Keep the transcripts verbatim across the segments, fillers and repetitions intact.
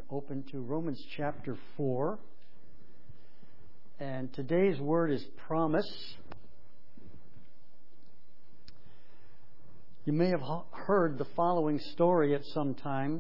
open to Romans chapter four. And today's word is promise. You may have heard the following story at some time.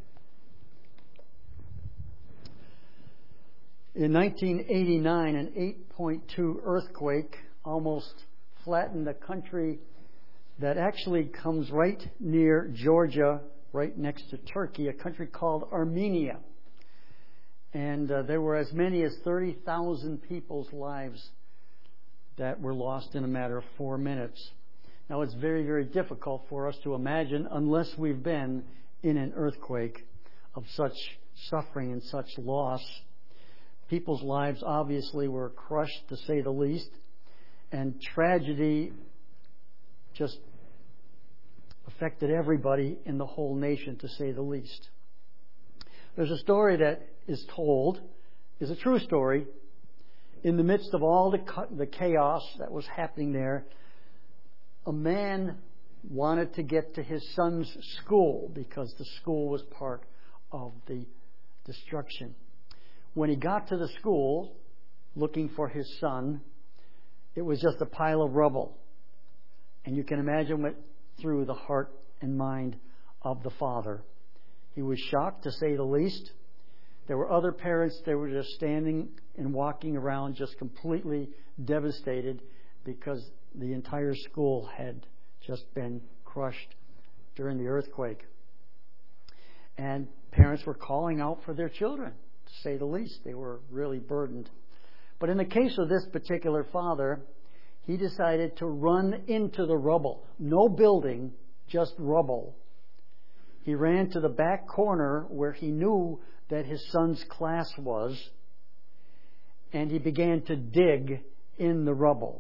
In nineteen eighty-nine, an eight point two earthquake almost flattened a country that actually comes right near Georgia, right next to Turkey, a country called Armenia. And uh, there were as many as thirty thousand people's lives that were lost in a matter of four minutes. Now, it's very, very difficult for us to imagine unless we've been in an earthquake of such suffering and such loss. People's lives obviously were crushed, to say the least, and tragedy just affected everybody in the whole nation, to say the least. There's a story that is told, is a true story. In the midst of all the the chaos that was happening there, a man wanted to get to his son's school because the school was part of the destruction. When he got to the school looking for his son, it was just a pile of rubble. And you can imagine what through the heart and mind of the father. He was shocked, to say the least. There were other parents that were just standing and walking around just completely devastated because the entire school had just been crushed during the earthquake. And parents were calling out for their children, to say the least. They were really burdened. But in the case of this particular father, he decided to run into the rubble. No building, just rubble. He ran to the back corner where he knew that his son's class was, and he began to dig in the rubble.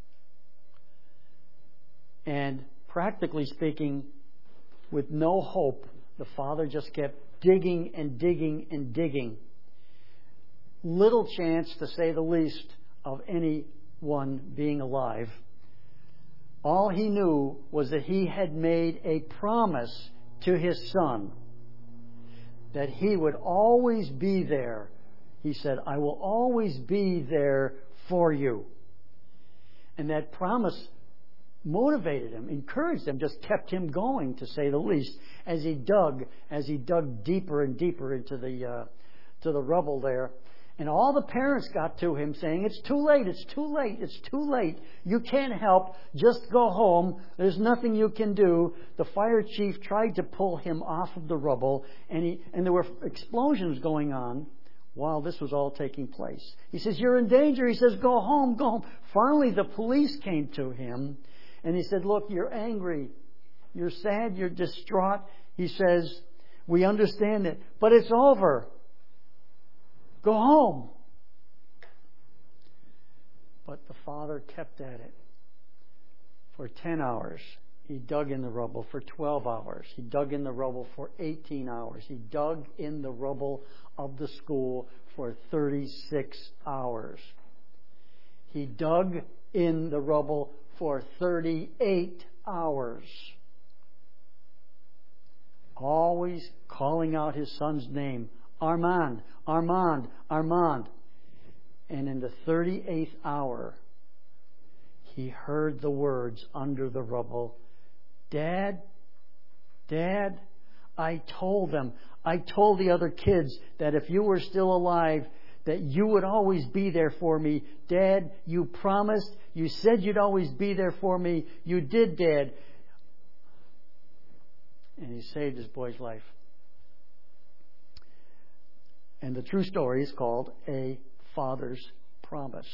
And practically speaking, with no hope, the father just kept digging and digging and digging. Little chance, to say the least, of any one being alive. All he knew was that he had made a promise to his son that he would always be there. He said, "I will always be there for you." And that promise motivated him, encouraged him, just kept him going, to say the least, as he dug, as he dug deeper and deeper into the uh, to the rubble there. And all the parents got to him saying, "It's too late, it's too late, it's too late. You can't help. Just go home. There's nothing you can do." The fire chief tried to pull him off of the rubble, and he and there were explosions going on while this was all taking place. He says, "You're in danger." He says, "Go home, go home." Finally, the police came to him, and he said, "Look, you're angry. You're sad. You're distraught." He says, "We understand it, but it's over. Go home." But the father kept at it. For ten hours, he dug in the rubble. For twelve hours, he dug in the rubble. For eighteen hours, he dug in the rubble of the school for thirty-six hours. He dug in the rubble for thirty-eight hours. Always calling out his son's name. Armand, Armand, Armand. And in the thirty-eighth hour, he heard the words under the rubble, "Dad, Dad, I told them, I told the other kids that if you were still alive, that you would always be there for me. Dad, you promised, you said you'd always be there for me. You did, Dad." And he saved his boy's life. And the true story is called A Father's Promise.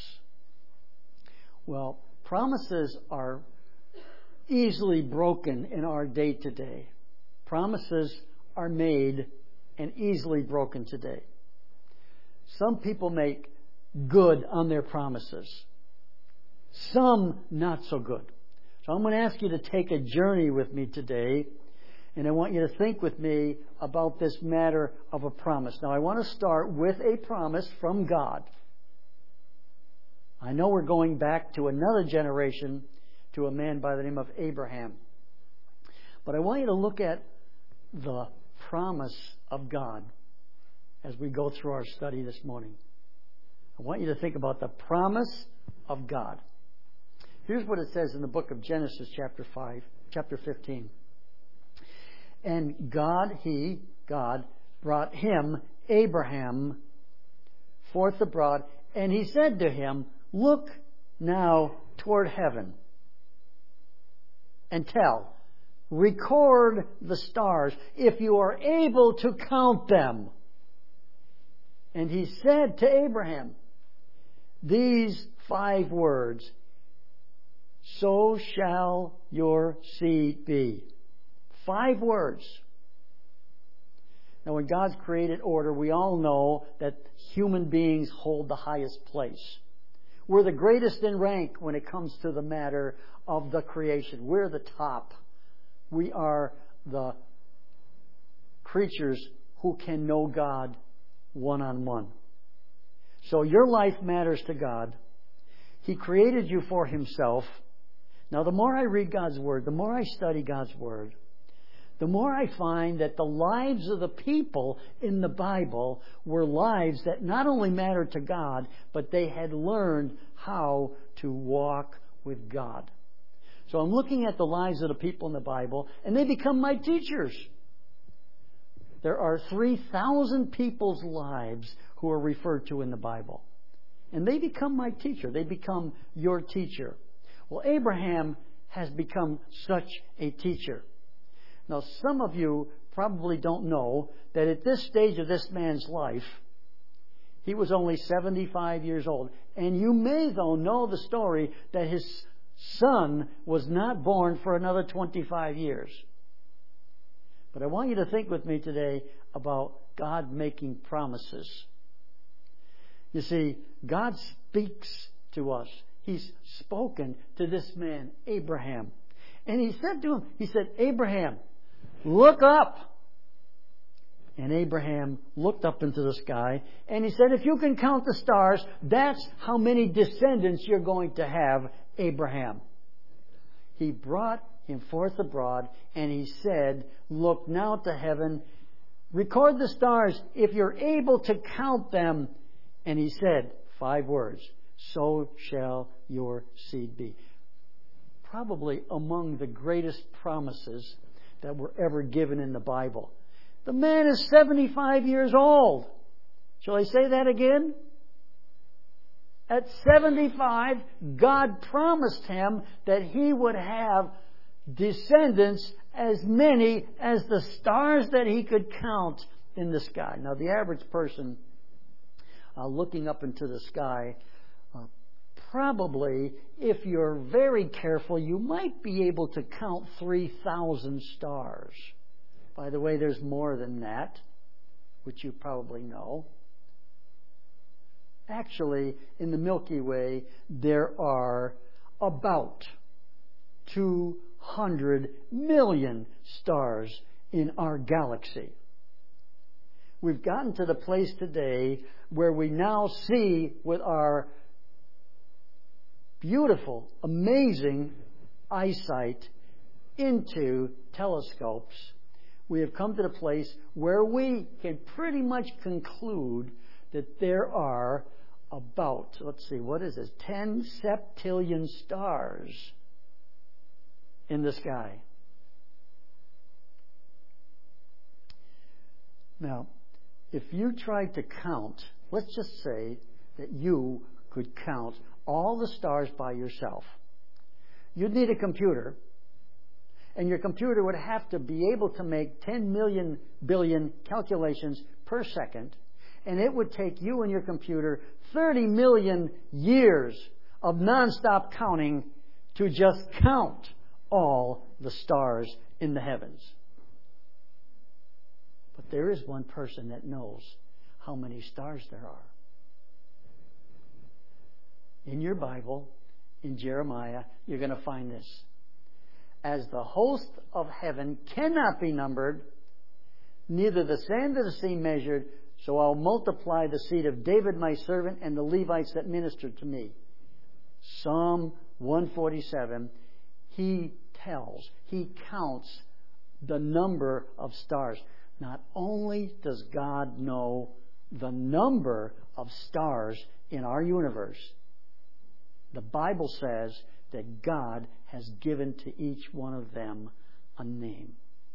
Well, promises are easily broken in our day to day. Promises are made and easily broken today. Some people make good on their promises. Some not so good. So I'm going to ask you to take a journey with me today. And I want you to think with me about this matter of a promise. Now, I want to start with a promise from God. I know we're going back to another generation, to a man by the name of Abraham. But I want you to look at the promise of God. as we go through our study this morning. I want you to think about the promise of God. Here's what it says in the book of Genesis, chapter five, chapter fifteen. And God, He, God, brought him, Abraham, forth abroad, and He said to him, look now toward heaven, and tell, record the stars, if you are able to count them. And He said to Abraham these five words, so shall your seed be. Five words. Now, in God's created order, we all know that human beings hold the highest place. We're the greatest in rank when it comes to the matter of the creation. We're the top. We are the creatures who can know God one-on-one. So your life matters to God. He created you for Himself. Now, the more I read God's Word, the more I study God's Word, the more I find that the lives of the people in the Bible were lives that not only mattered to God, but they had learned how to walk with God. So I'm looking at the lives of the people in the Bible, and they become my teachers. There are three thousand people's lives who are referred to in the Bible. And they become my teacher. They become your teacher. Well, Abraham has become such a teacher. Now, some of you probably don't know that at this stage of this man's life, he was only seventy-five years old. And you may, though, know the story that his son was not born for another twenty-five years. But I want you to think with me today about God making promises. You see, God speaks to us. He's spoken to this man, Abraham. And He said to him, He said, Abraham, look up. And Abraham looked up into the sky, and he said, if you can count the stars, that's how many descendants you're going to have, Abraham. He brought him forth abroad, and He said, look now to heaven, record the stars, if you're able to count them. And He said, five words, so shall your seed be. Probably among the greatest promises that were ever given in the Bible. The man is seventy-five years old. Shall I say that again? At seventy-five, God promised him that he would have descendants as many as the stars that he could count in the sky. Now, the average person uh, looking up into the sky, uh, probably, if you're very careful, you might be able to count three thousand stars. By the way, there's more than that, which you probably know. Actually, in the Milky Way, there are about two hundred million stars in our galaxy. We've gotten to the place today where we now see with our beautiful, amazing eyesight into telescopes, we have come to the place where we can pretty much conclude that there are about, let's see, what is this, ten septillion stars in the sky. Now, if you tried to count, let's just say that you could count all the stars by yourself. You'd need a computer, and your computer would have to be able to make ten million billion calculations per second, and it would take you and your computer thirty million years of nonstop counting to just count all the stars in the heavens. But there is one person that knows how many stars there are. In your Bible, in Jeremiah, you're going to find this. As the host of heaven cannot be numbered, neither the sand of the sea measured, so I'll multiply the seed of David my servant and the Levites that ministered to me. Psalm one forty-seven, he tells, he counts the number of stars. Not only does God know the number of stars in our universe, the Bible says that God has given to each one of them a name.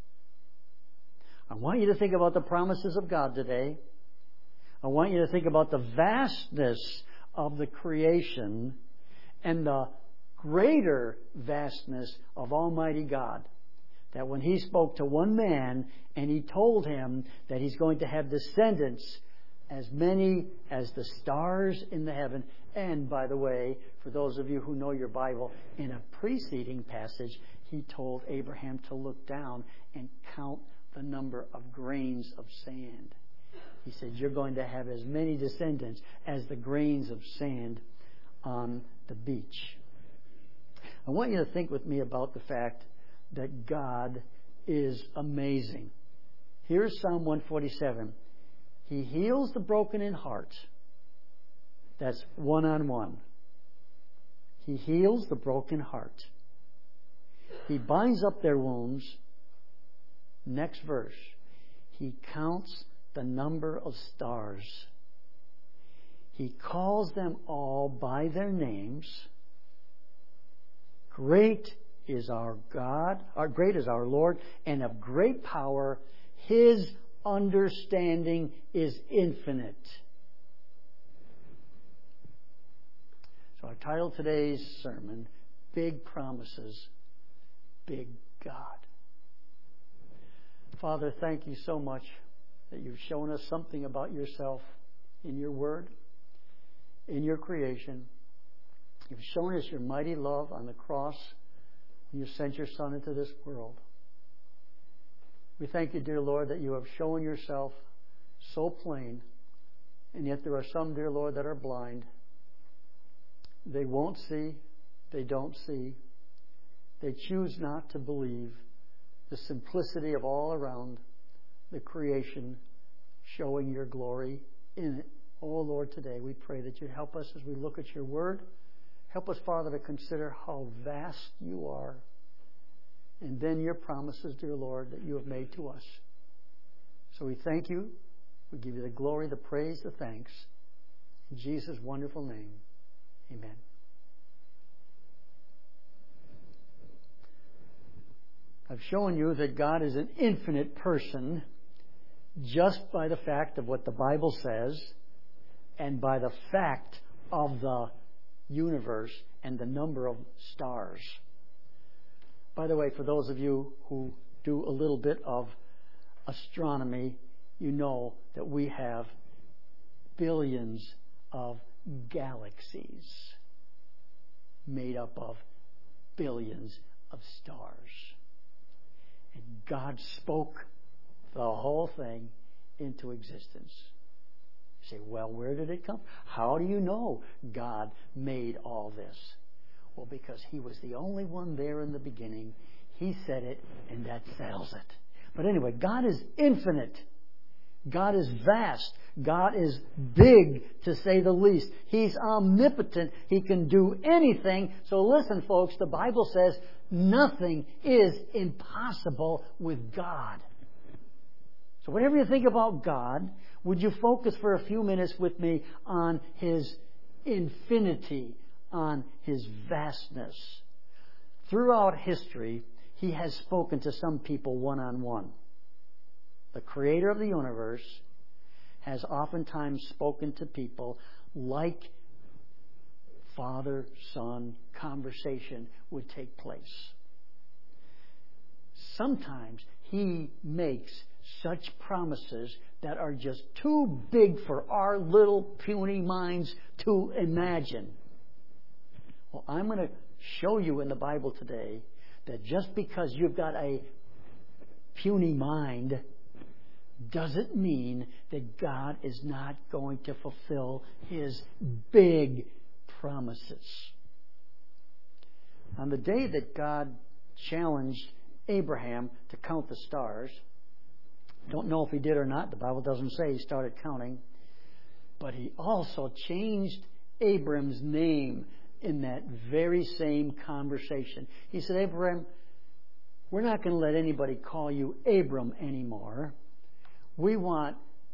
I want you to think about the promises of God today. I want you to think about the vastness of the creation and the greater vastness of Almighty God. That when He spoke to one man and He told him that he's going to have descendants as many as the stars in the heaven. And, by the way, for those of you who know your Bible, in a preceding passage, He told Abraham to look down and count the number of grains of sand. He said, you're going to have as many descendants as the grains of sand on the beach. I want you to think with me about the fact that God is amazing. Here's Psalm one forty-seven. He heals the broken in heart. That's one-on-one. He heals the broken heart. He binds up their wounds. Next verse. He counts the number of stars. He calls them all by their names. Great is our God, our great is our Lord, and of great power. His understanding is infinite. So I titled today's sermon, Big Promises, Big God. Father, thank you so much that you've shown us something about yourself in your word, in your creation. You've shown us your mighty love on the cross when you sent your Son into this world. We thank you, dear Lord, that you have shown yourself so plain, and yet there are some, dear Lord, that are blind. They won't see. They don't see. They choose not to believe the simplicity of all around the creation showing your glory in it. Oh, Lord, today we pray that you'd help us as we look at your word. Help us, Father, to consider how vast you are. And then your promises, dear Lord, that you have made to us. So we thank you. We give you the glory, the praise, the thanks. In Jesus' wonderful name, amen. I've shown you that God is an infinite person just by the fact of what the Bible says and by the fact of the universe and the number of stars. By the way, for those of you who do a little bit of astronomy, you know that we have billions of galaxies made up of billions of stars. And God spoke the whole thing into existence. You say, well, where did it come? How do you know God made all this? Well, because He was the only one there in the beginning. He said it, and that settles it. But anyway, God is infinite. God is vast. God is big, to say the least. He's omnipotent. He can do anything. So listen, folks, the Bible says nothing is impossible with God. So whatever you think about God, would you focus for a few minutes with me on His infinity, on His vastness. Throughout history, He has spoken to some people one-on-one. The Creator of the universe has oftentimes spoken to people like father-son conversation would take place. Sometimes He makes such promises that are just too big for our little puny minds to imagine. Well, I'm going to show you in the Bible today that just because you've got a puny mind doesn't mean that God is not going to fulfill His big promises. On the day that God challenged Abraham to count the stars, don't know if He did or not. The Bible doesn't say He started counting. But He also changed Abram's name in that very same conversation. He said, Abraham, we're not going to let anybody call you Abram anymore. We want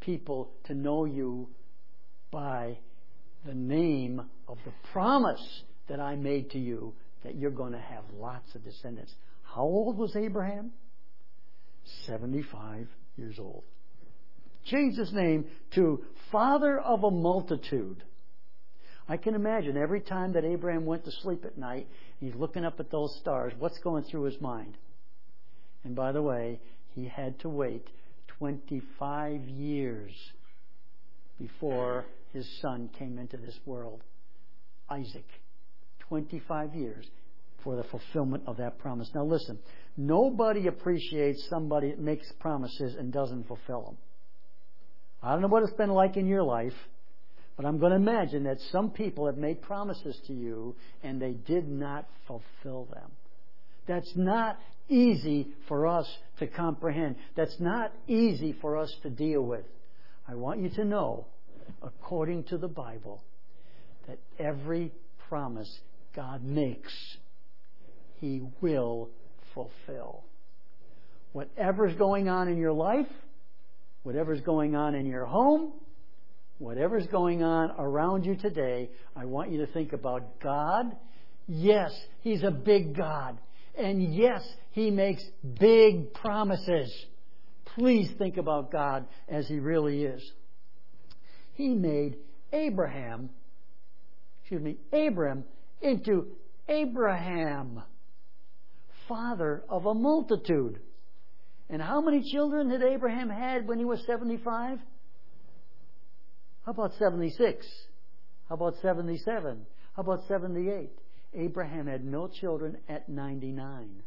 people to know you by the name of the promise that I made to you, that you're going to have lots of descendants. How old was Abraham? seventy-five years old. Changed his name to Father of a Multitude. I can imagine every time that Abraham went to sleep at night, he's looking up at those stars, what's going through his mind? And by the way, he had to wait twenty-five years before his son came into this world, Isaac. twenty-five years for the fulfillment of that promise. Now listen, nobody appreciates somebody that makes promises and doesn't fulfill them. I don't know what it's been like in your life, but I'm going to imagine that some people have made promises to you and they did not fulfill them. That's not easy for us to comprehend. That's not easy for us to deal with. I want you to know, according to the Bible, that every promise God makes, He will fulfill. Whatever's going on in your life, whatever's going on in your home, whatever's going on around you today, I want you to think about God. Yes, He's a big God. And yes, He makes big promises. Please think about God as He really is. He made Abraham, excuse me, Abram into Abraham, father of a multitude. And how many children had Abraham had when he was seventy-five? How about seventy-six? How about seventy-seven? How about seventy-eight? Abraham had no children at ninety-nine.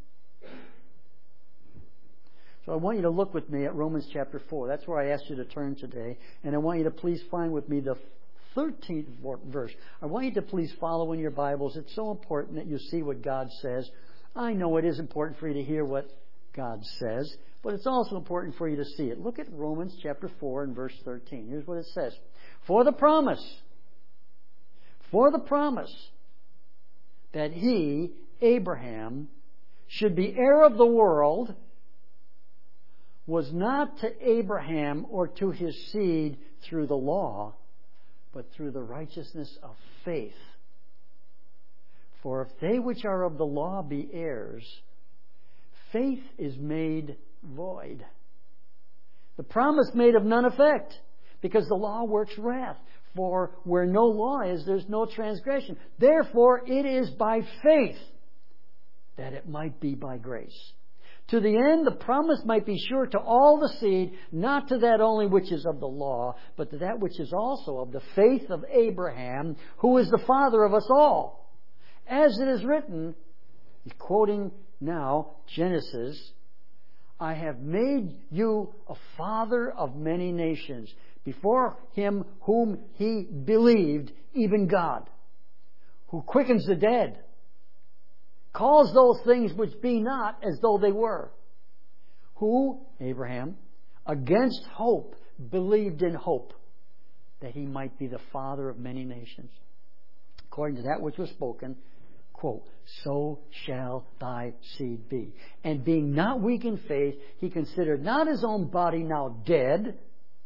So I want you to look with me at Romans chapter four. That's where I asked you to turn today. And I want you to please find with me the thirteenth verse. I want you to please follow in your Bibles. It's so important that you see what God says. I know it is important for you to hear what God says, but it's also important for you to see it. Look at Romans chapter four and verse thirteen. Here's what it says. For the promise, for the promise that he, Abraham, should be heir of the world was not to Abraham or to his seed through the law, but through the righteousness of faith. For if they which are of the law be heirs, faith is made void. The promise made of none effect, because the law works wrath. For where no law is, there's no transgression. Therefore, it is by faith that it might be by grace. To the end, the promise might be sure to all the seed, not to that only which is of the law, but to that which is also of the faith of Abraham, who is the father of us all. As it is written, he's quoting now Genesis, I have made you a father of many nations, before him whom he believed, even God, who quickens the dead, calls those things which be not as though they were. Who, Abraham, against hope, believed in hope, that he might be the father of many nations. According to that which was spoken, quote, so shall thy seed be. And being not weak in faith, he considered not his own body now dead,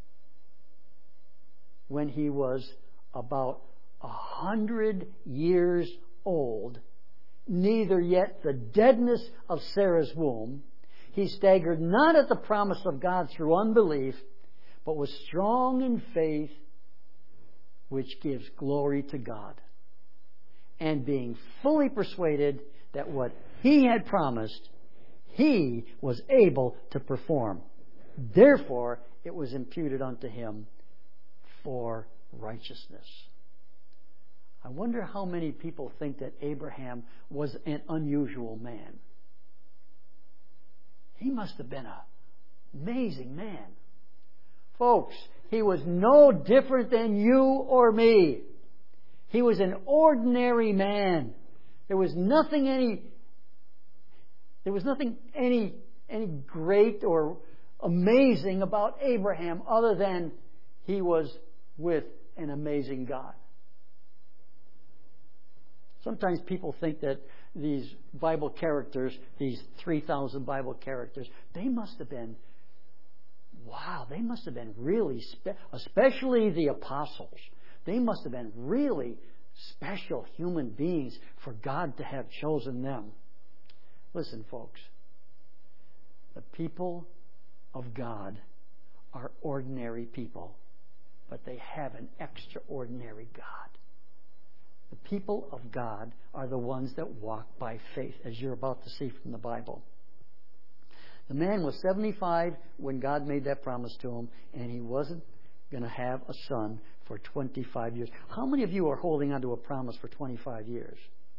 when he was about a hundred years old, neither yet the deadness of Sarah's womb. He staggered not at the promise of God through unbelief, but was strong in faith, which gives glory to God. And being fully persuaded that what he had promised, he was able to perform. Therefore, it was imputed unto him for righteousness. I wonder how many people think that Abraham was an unusual man. He must have been an amazing man. Folks, he was no different than you or me. He was an ordinary man. There was nothing any there was nothing any any great or amazing about Abraham other than he was with an amazing God. Sometimes people think that these Bible characters, these three thousand Bible characters, they must have been wow, they must have been really, spe- especially the apostles, they must have been really special human beings for God to have chosen them. Listen, folks, the people of God are ordinary people, but they have an extraordinary God. The people of God are the ones that walk by faith, as you're about to see from the Bible. The man was seventy-five when God made that promise to him, and he wasn't going to have a son for twenty-five years. How many of you are holding on to a promise for twenty-five years?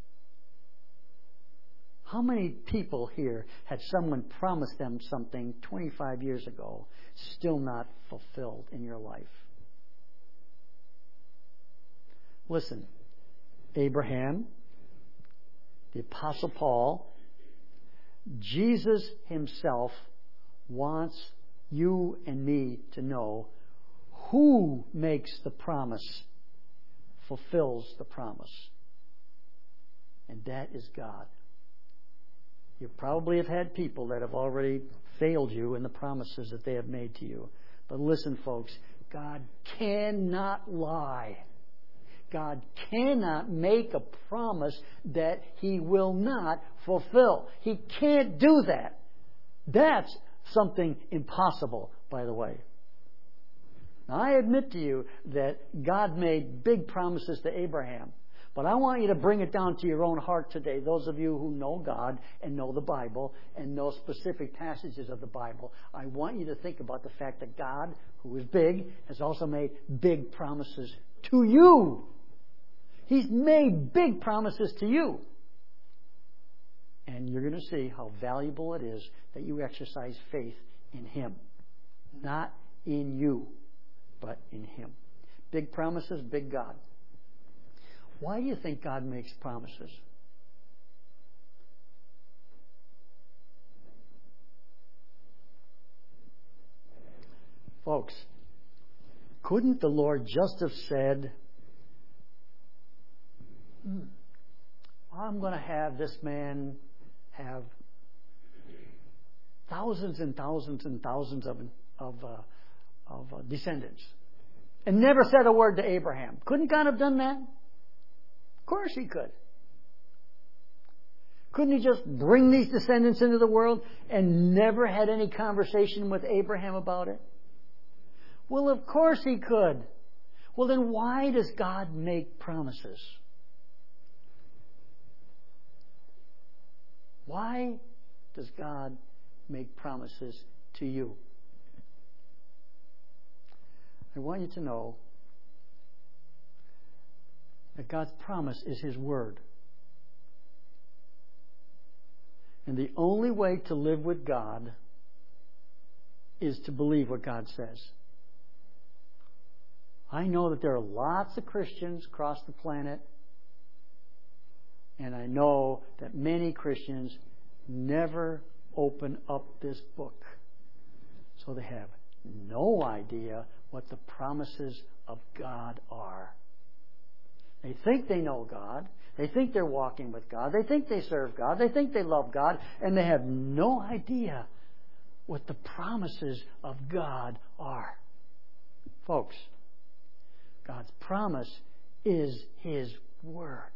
How many people here had someone promise them something twenty-five years ago, still not fulfilled in your life? Listen, Abraham, the Apostle Paul, Jesus himself wants you and me to know who makes the promise, fulfills the promise. And that is God. You probably have had people that have already failed you in the promises that they have made to you. But listen, folks, God cannot lie. God cannot make a promise that He will not fulfill. He can't do that. That's something impossible, by the way. Now, I admit to you that God made big promises to Abraham. But I want you to bring it down to your own heart today. Those of you who know God and know the Bible and know specific passages of the Bible, I want you to think about the fact that God, who is big, has also made big promises to you. He's made big promises to you. And you're going to see how valuable it is that you exercise faith in Him. Not in you, but in Him. Big promises, big God. Why do you think God makes promises? Folks, couldn't the Lord just have said, hmm, I'm going to have this man have thousands and thousands and thousands of, of, uh, of uh, descendants, and never said a word to Abraham? Couldn't God have done that? Of course He could. Couldn't He just bring these descendants into the world and never had any conversation with Abraham about it? Well, of course He could. Well, then why does God make promises? Why does God make promises to you? I want you to know that God's promise is His Word. And the only way to live with God is to believe what God says. I know that there are lots of Christians across the planet, and I know that many Christians never open up this book. So they have no idea what the promises of God are. They think they know God. They think they're walking with God. They think they serve God. They think they love God. And they have no idea what the promises of God are. Folks, God's promise is His Word.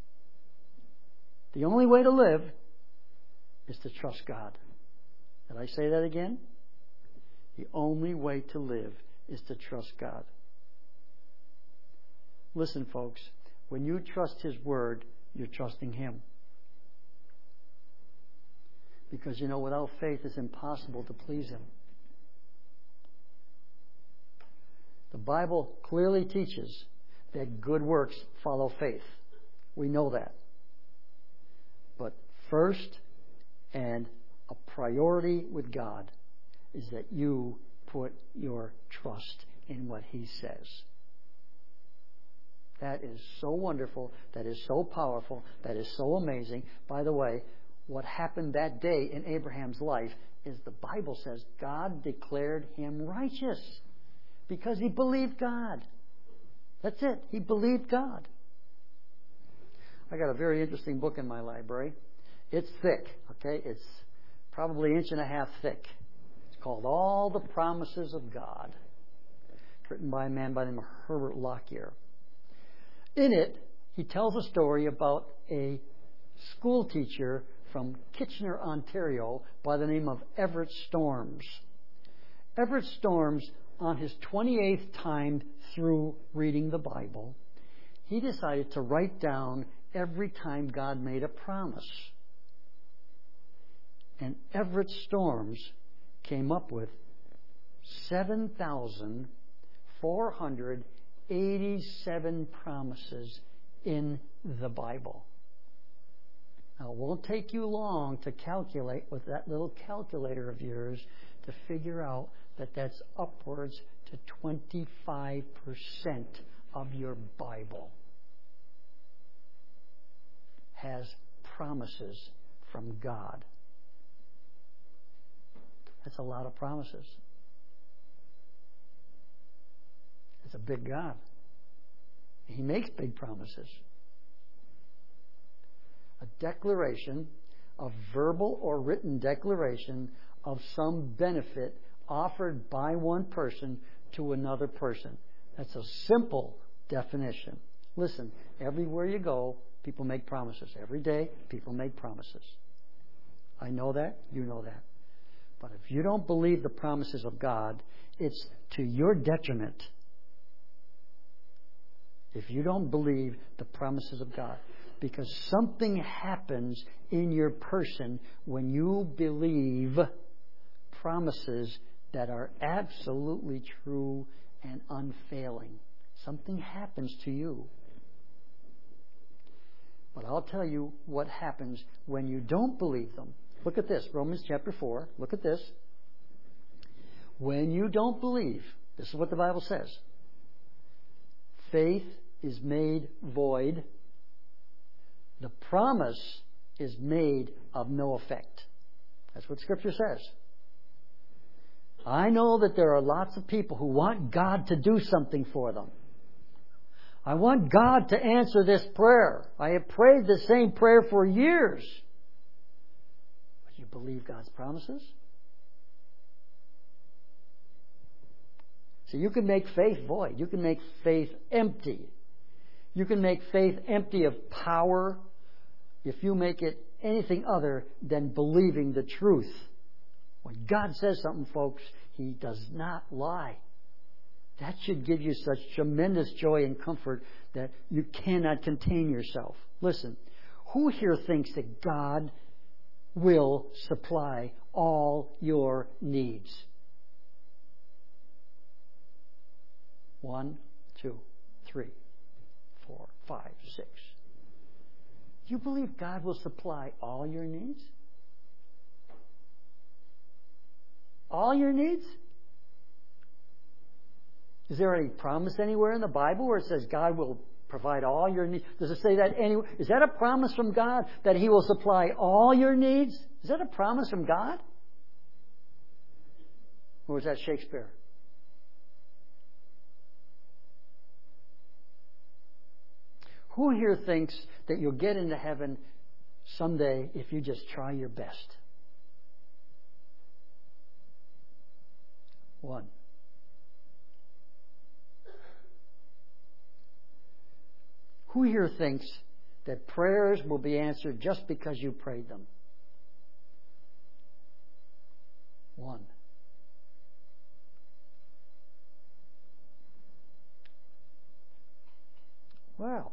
The only way to live is to trust God. Did I say that again? The only way to live is to trust God. Listen, folks, when you trust His Word, you're trusting Him. Because, you know, without faith, it's impossible to please Him. The Bible clearly teaches that good works follow faith. We know that. But first, and a priority with God, is that you put your trust in what He says. That is so wonderful. That is so powerful. That is so amazing. By the way, what happened that day in Abraham's life is the Bible says God declared him righteous because he believed God. That's it. He believed God. I got a very interesting book in my library. It's thick, okay? It's probably an inch and a half thick. It's called All the Promises of God, written by a man by the name of Herbert Lockyer. In it, he tells a story about a school teacher from Kitchener, Ontario, by the name of Everett Storms. Everett Storms, on his twenty-eighth time through reading the Bible, he decided to write down every time God made a promise. And Everett Storms came up with seven thousand four hundred eighty-seven promises in the Bible. Now, it won't take you long to calculate with that little calculator of yours to figure out that that's upwards to twenty-five percent of your Bible has promises from God. That's a lot of promises. It's a big God. He makes big promises. A declaration, a verbal or written declaration of some benefit offered by one person to another person. That's a simple definition. Listen, everywhere you go, people make promises. Every day, people make promises. I know that. You know that. But if you don't believe the promises of God, it's to your detriment. If you don't believe the promises of God. Because something happens in your person when you believe promises that are absolutely true and unfailing. Something happens to you. But I'll tell you what happens when you don't believe them. Look at this, Romans chapter four. Look at this. When you don't believe, this is what the Bible says. Faith is made void. The promise is made of no effect. That's what Scripture says. I know that there are lots of people who want God to do something for them. I want God to answer this prayer. I have prayed the same prayer for years. But you believe God's promises? So you can make faith void. You can make faith empty. You can make faith empty of power if you make it anything other than believing the truth. When God says something, folks, He does not lie. That should give you such tremendous joy and comfort that you cannot contain yourself. Listen, who here thinks that God will supply all your needs? One, two, three, four, five, six. You believe God will supply all your needs? All your needs? Is there any promise anywhere in the Bible where it says God will provide all your needs? Does it say that anywhere? Is that a promise from God that He will supply all your needs? Is that a promise from God? Or is that Shakespeare? Who here thinks that you'll get into heaven someday if you just try your best? One. Who here thinks that prayers will be answered just because you prayed them? One. Well,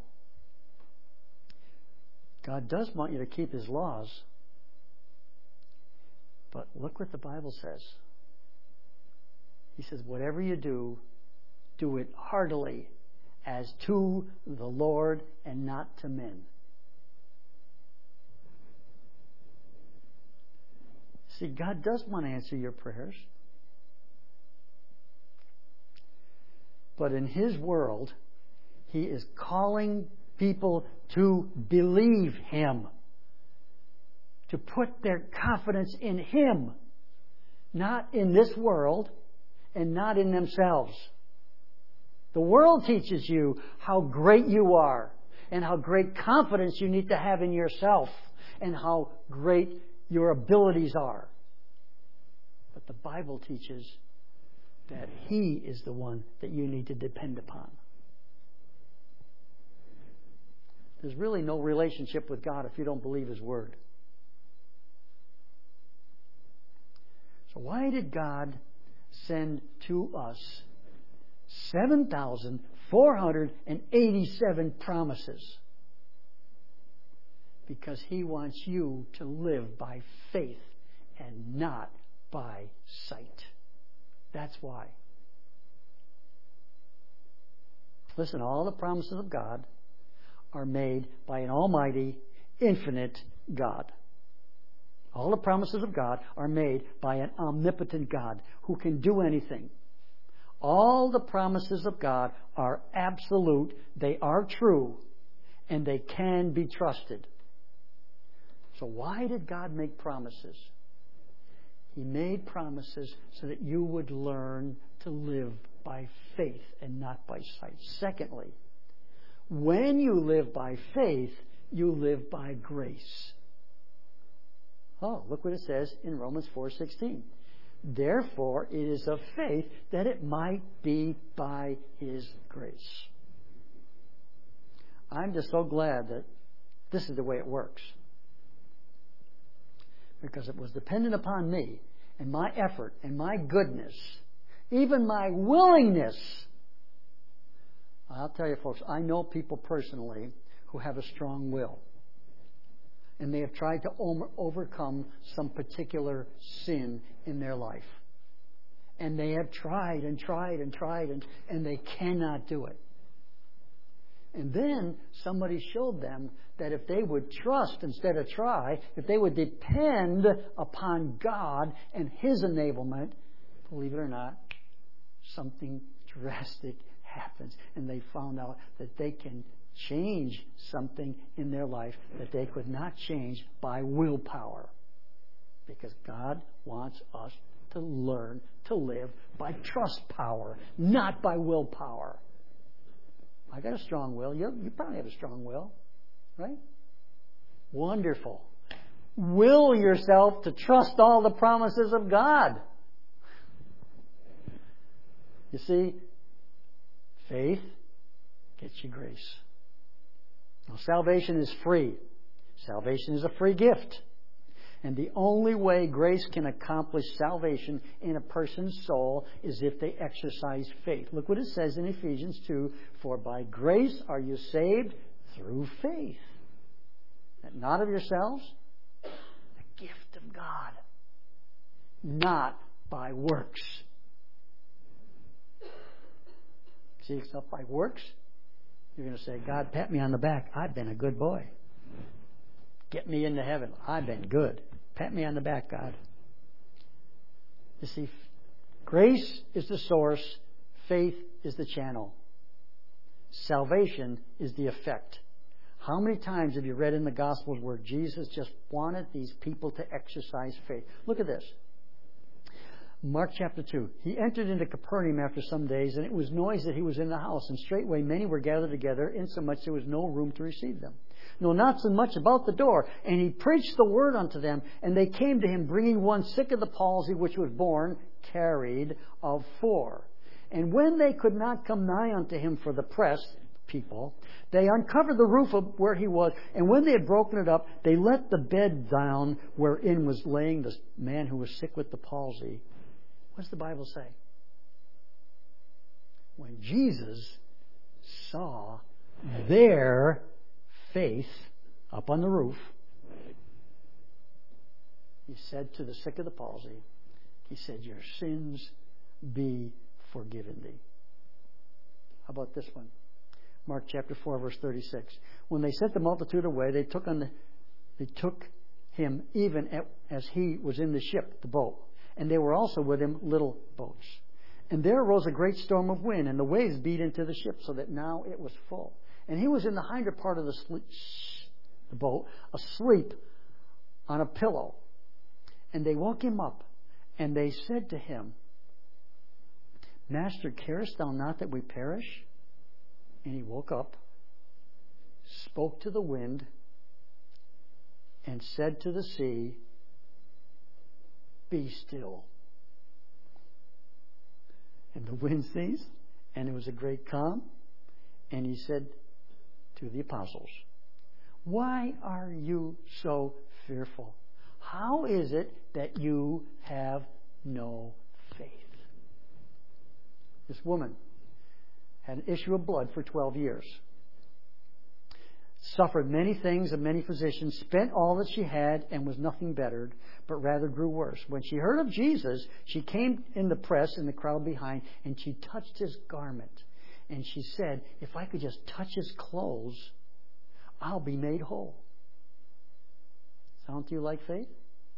God does want you to keep His laws. But look what the Bible says. He says, whatever you do, do it heartily as to the Lord and not to men. See, God does want to answer your prayers. But in His world, He is calling people to believe Him, to put their confidence in Him, not in this world and not in themselves. The world teaches you how great you are and how great confidence you need to have in yourself and how great your abilities are. But The Bible teaches that He is the one that you need to depend upon. There's really no relationship with God if you don't believe His Word. So why did God send to us seven thousand four hundred eighty-seven promises? Because He wants you to live by faith and not by sight. That's why. Listen, all the promises of God are made by an almighty, infinite God. All the promises of God are made by an omnipotent God who can do anything. All the promises of God are absolute, they are true, and they can be trusted. So why did God make promises? He made promises so that you would learn to live by faith and not by sight. Secondly, when you live by faith, you live by grace. Oh, look what it says in Romans four sixteen. Therefore, it is of faith that it might be by His grace. I'm just so glad that this is the way it works. Because it was dependent upon me and my effort and my goodness, even my willingness. I'll tell you, folks, I know people personally who have a strong will. And they have tried to overcome some particular sin in their life. And they have tried and tried and tried, and, and they cannot do it. And then somebody showed them that if they would trust instead of try, if they would depend upon God and His enablement, believe it or not, something drastic happens. And they found out that they can change something in their life that they could not change by willpower. Because God wants us to learn to live by trust power, not by willpower. I got a strong will. You, you probably have a strong will, right? Wonderful. Will yourself to trust all the promises of God. You see, faith gets you grace. Now, salvation is free. Salvation is a free gift. And the only way grace can accomplish salvation in a person's soul is if they exercise faith. Look what it says in Ephesians two. For by grace are you saved through faith. And not of yourselves, the gift of God. Not by works. See stuff like works? You're going to say, God, pat me on the back. I've been a good boy. Get me into heaven. I've been good. Pat me on the back, God. You see, grace is the source. Faith is the channel. Salvation is the effect. How many times have you read in the Gospels where Jesus just wanted these people to exercise faith? Look at this. Mark chapter two. He entered into Capernaum after some days, and it was noised that he was in the house. And straightway many were gathered together, insomuch there was no room to receive them. No, not so much about the door. And he preached the word unto them, and they came to him, bringing one sick of the palsy, which was born, carried of four. And when they could not come nigh unto him for the press, people, they uncovered the roof of where he was, and when they had broken it up, they let the bed down wherein was laying the man who was sick with the palsy. What does the Bible say? When Jesus saw their faith up on the roof, he said to the sick of the palsy, he said, your sins be forgiven thee. How about this one? Mark chapter four, verse thirty-six. When they sent the multitude away, they took on the, they took him even at, as he was in the ship, the boat. And there were also with him little boats. And there arose a great storm of wind, and the waves beat into the ship, so that now it was full. And he was in the hinder part of the, sleep, the boat, asleep on a pillow. And they woke him up, and they said to him, Master, carest thou not that we perish? And he woke up, spoke to the wind, and said to the sea, be still, And the wind ceased, and there was a great calm. And he said to the apostles, "Why are you so fearful? How is it that you have no faith?" This woman had an issue of blood for twelve years. Suffered many things of many physicians, spent all that she had, and was nothing bettered, but rather grew worse. When she heard of Jesus, she came in the press in the crowd behind, and she touched his garment. And she said, "If I could just touch his clothes, I'll be made whole." Sound to you like faith?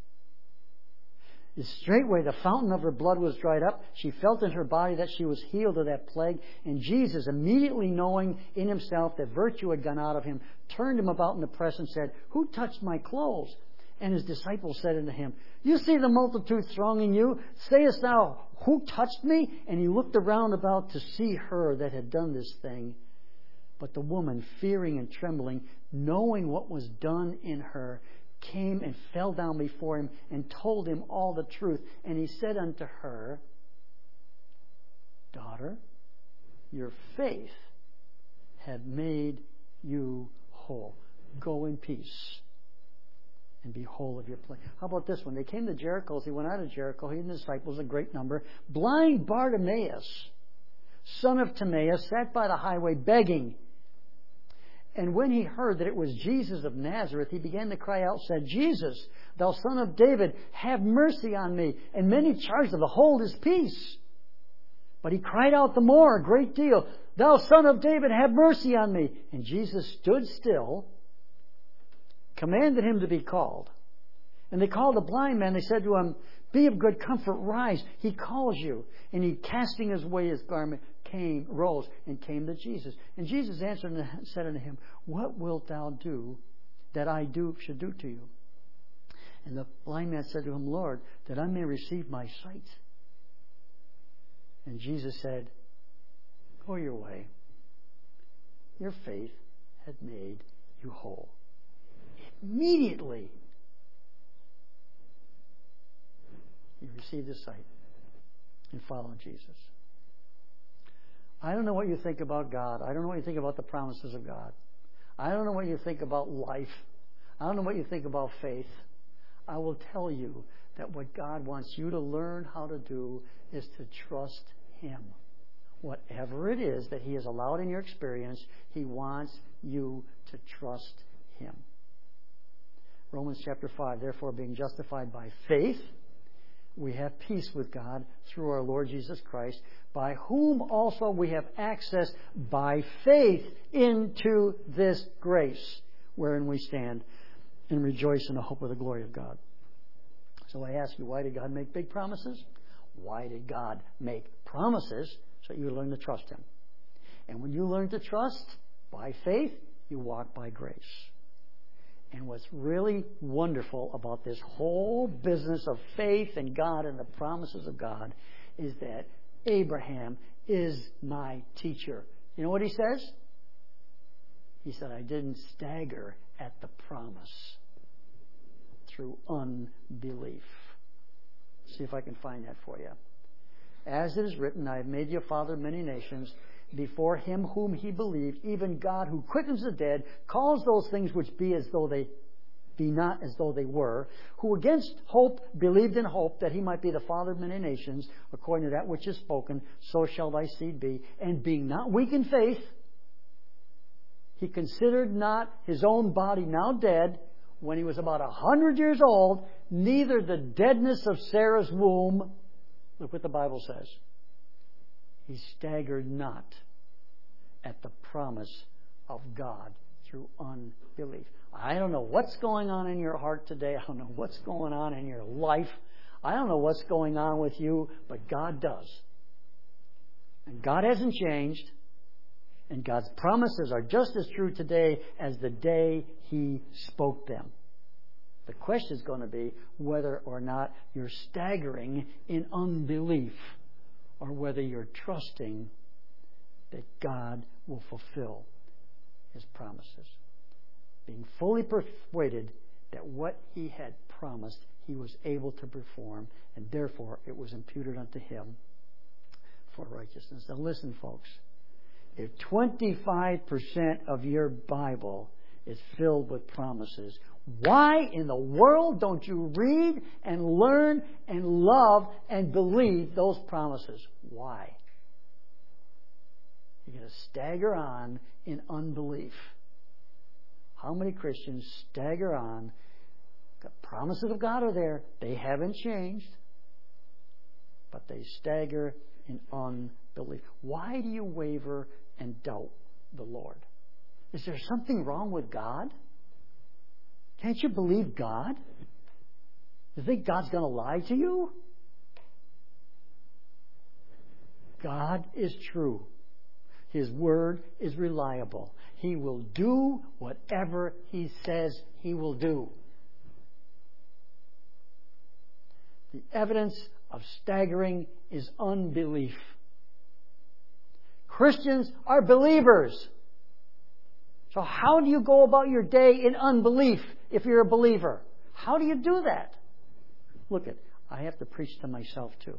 Straightway the fountain of her blood was dried up. She felt in her body that she was healed of that plague. And Jesus, immediately knowing in himself that virtue had gone out of him, turned him about in the press and said, "Who touched my clothes?" And his disciples said unto him, "You see the multitude thronging you. Sayest thou, who touched me?" And he looked around about to see her that had done this thing. But the woman, fearing and trembling, knowing what was done in her, came and fell down before him and told him all the truth. And he said unto her, "Daughter, your faith had made you whole. Go in peace and be whole of your plague." How about this one? They came to Jericho. As he went out of Jericho, he and the disciples, a great number, blind Bartimaeus, son of Timaeus, sat by the highway begging. And when he heard that it was Jesus of Nazareth, he began to cry out, said, "Jesus, thou son of David, have mercy on me." And many charged him to hold his peace. But he cried out the more, a great deal, "Thou son of David, have mercy on me." And Jesus stood still, commanded him to be called. And they called a blind man. They said to him, "Be of good comfort, rise. He calls you." And he, casting away his garment, came, rose, and came to Jesus. And Jesus answered and said unto him, "What wilt thou do that I do should do to you?" And the blind man said to him, "Lord, that I may receive my sight." And Jesus said, "Go your way. Your faith had made you whole." Immediately, he received his sight and followed Jesus. I don't know what you think about God. I don't know what you think about the promises of God. I don't know what you think about life. I don't know what you think about faith. I will tell you that what God wants you to learn how to do is to trust Him. Whatever it is that He has allowed in your experience, He wants you to trust Him. Romans chapter five, therefore being justified by faith, we have peace with God through our Lord Jesus Christ, by whom also we have access by faith into this grace wherein we stand and rejoice in the hope of the glory of God. So I ask you, why did God make big promises? Why did God make promises? So you learn to trust Him. And when you learn to trust by faith, you walk by grace. And what's really wonderful about this whole business of faith and God and the promises of God is that Abraham is my teacher. You know what he says? He said, "I didn't stagger at the promise through unbelief." See if I can find that for you. "As it is written, I have made you a father of many nations, before Him whom he believed, even God who quickens the dead, calls those things which be as though they be not as though they were, who against hope believed in hope that He might be the father of many nations, according to that which is spoken, so shall thy seed be. And being not weak in faith, He considered not His own body now dead, when He was about a hundred years old, neither the deadness of Sarah's womb." Look what the Bible says. "He staggered not at the promise of God through unbelief." I don't know what's going on in your heart today. I don't know what's going on in your life. I don't know what's going on with you, but God does. And God hasn't changed. And God's promises are just as true today as the day He spoke them. The question is going to be whether or not you're staggering in unbelief, or whether you're trusting that God will fulfill His promises. Being fully persuaded that what He had promised, He was able to perform, and therefore it was imputed unto Him for righteousness. Now listen, folks. If twenty-five percent of your Bible is filled with promises, why in the world don't you read and learn and love and believe those promises? Why? You're going to stagger on in unbelief. How many Christians stagger on? The promises of God are there. They haven't changed. But they stagger in unbelief. Why do you waver and doubt the Lord? Is there something wrong with God? Can't you believe God? You think God's going to lie to you? God is true. His word is reliable. He will do whatever He says He will do. The evidence of staggering is unbelief. Christians are believers. So how do you go about your day in unbelief if you're a believer? How do you do that? Look at, I have to preach to myself too.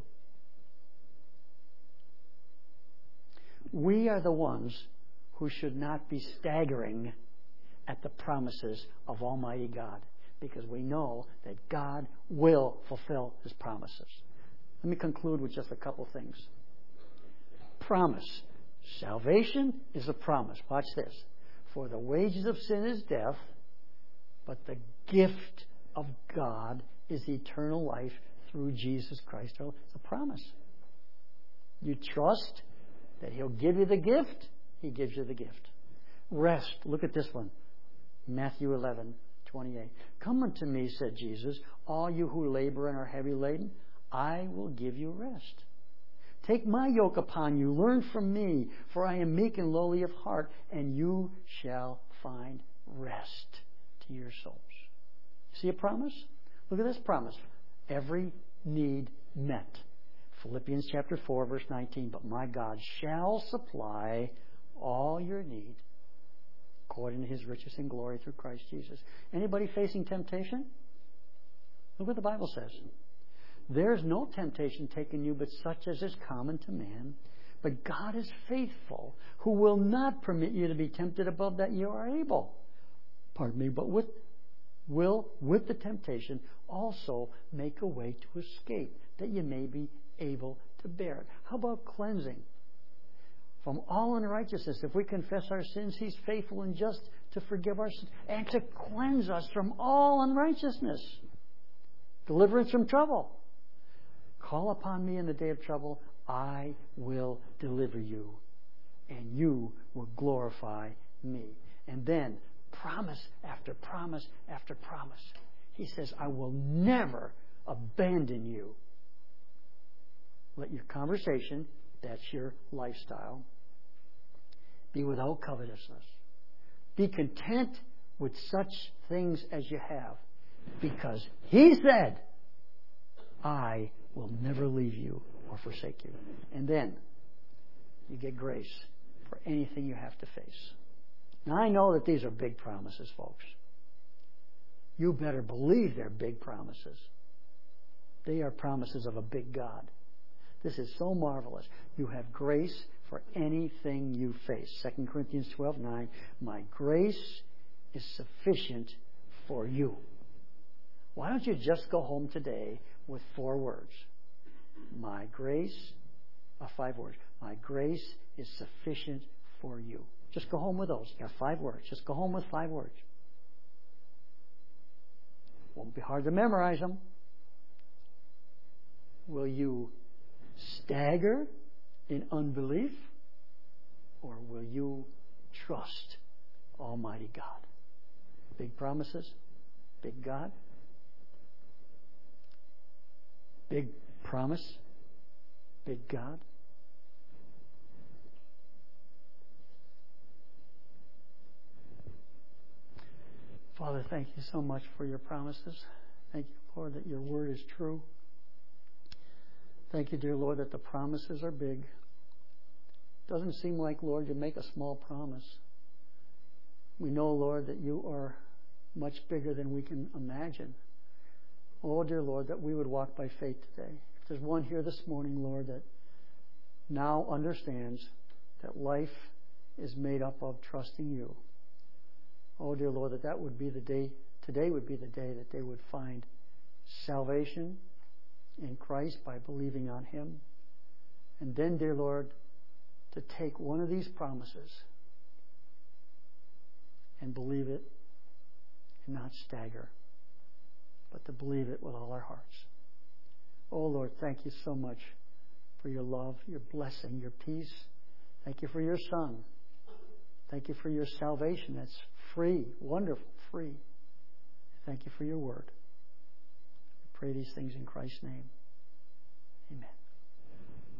We are the ones who should not be staggering at the promises of Almighty God, because we know that God will fulfill His promises. Let me conclude with just a couple things. Promise. Salvation is a promise. Watch this. For the wages of sin is death, but the gift of God is eternal life through Jesus Christ. It's a promise. You trust that He'll give you the gift, He gives you the gift. Rest. Look at this one. Matthew eleven twenty-eight. Come unto me, said Jesus, all you who labor and are heavy laden, I will give you rest. Take my yoke upon you, learn from me, for I am meek and lowly of heart, and you shall find rest to your souls. See a promise? Look at this promise. Every need met. Philippians chapter four, verse nineteen. But my God shall supply all your need according to His riches and glory through Christ Jesus. Anybody facing temptation? Look what the Bible says. There's no temptation taken you but such as is common to man. But God is faithful, who will not permit you to be tempted above that you are able. Pardon me, but with will, with the temptation, also make a way to escape, that you may be able to bear it. How about cleansing from all unrighteousness? If we confess our sins, He's faithful and just to forgive our sins and to cleanse us from all unrighteousness. Deliverance from trouble. Call upon me in the day of trouble, I will deliver you, and you will glorify me. And then, promise after promise after promise. He says, I will never abandon you. Let your conversation, that's your lifestyle, be without covetousness. Be content with such things as you have, because He said, I will never leave you or forsake you. And then you get grace for anything you have to face. Now, I know that these are big promises, folks. You better believe they're big promises. They are promises of a big God. This is so marvelous. You have grace for anything you face. Second Corinthians twelve nine. My grace is sufficient for you. Why don't you just go home today with four words? My grace, uh, five words. My grace is sufficient for you. Just go home with those. You got five words. Just go home with five words. Won't be hard to memorize them. Will you stagger in unbelief, or will you trust Almighty God? Big promises, big God. Big promise, big God. Father, thank you so much for your promises. Thank you, Lord, that your word is true. Thank you, dear Lord, that the promises are big. It doesn't seem like, Lord, you make a small promise. We know, Lord, that you are much bigger than we can imagine. Oh, dear Lord, that we would walk by faith today. If there's one here this morning, Lord, that now understands that life is made up of trusting you. Oh, dear Lord, that that would be the day, today would be the day that they would find salvation in Christ by believing on Him. And then, dear Lord, to take one of these promises and believe it and not stagger, but to believe it with all our hearts. Oh, Lord, thank you so much for your love, your blessing, your peace. Thank you for your Son. Thank you for your salvation that's free, wonderful, free. Thank you for your word. We pray these things in Christ's name. Amen.